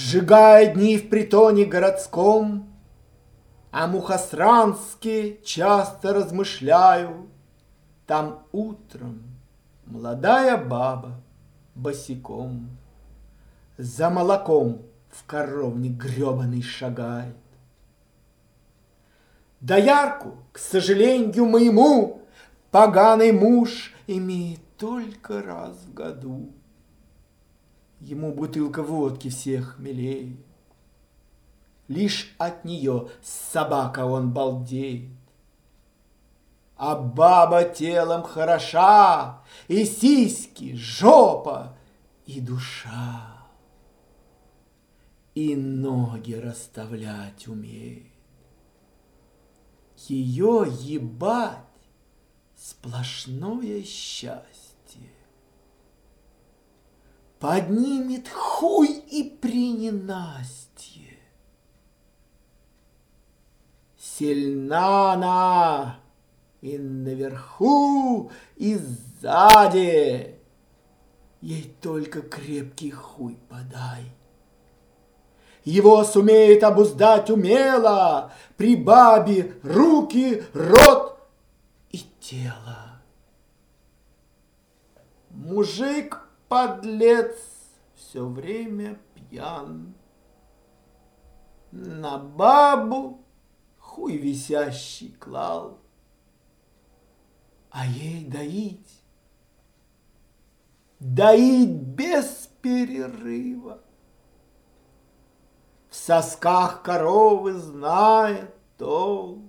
Сжигая дни в притоне городском, о Мухосранске часто размышляю. Там утром молодая баба босиком за молоком в коровник гребаный шагает. Доярку, к сожалению моему, поганый муж имеет только раз в году. Ему бутылка водки всех милее. Лишь от нее собака он балдеет. А баба телом хороша, и сиськи, жопа, и душа. И ноги расставлять умеет. Ее ебать сплошное счастье. Поднимет хуй и при ненастье. Сильна она и наверху, и сзади. Ей только крепкий хуй подай. Его сумеет обуздать умело при бабе руки, рот и тело. Мужик подлец все время пьян. На бабу хуй висящий клал, а ей доить без перерыва. В сосках коровы знает толк.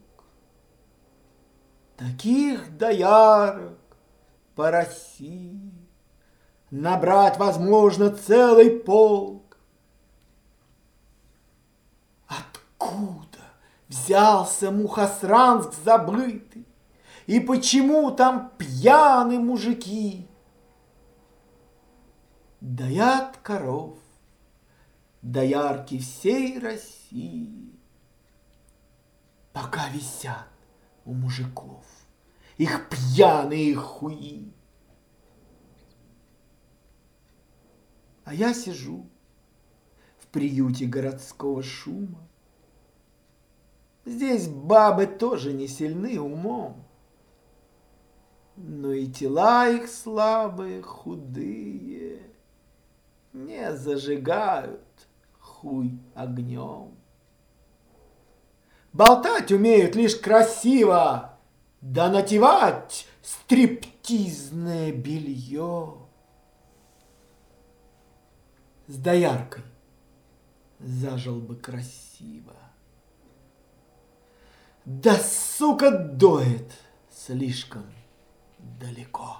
Таких доярок по России набрать возможно целый полк. Откуда взялся Мухосранск забытый? И почему там пьяные мужики? Доят коров доярки всей России, пока висят у мужиков их пьяные хуи. А я сижу в приюте городского шума. Здесь бабы тоже не сильны умом, но и тела их слабые, худые, не зажигают хуй огнем. Болтать умеют лишь красиво, да натевать стриптизное белье. С дояркой зажил бы красиво. Да, сука, доет слишком далеко.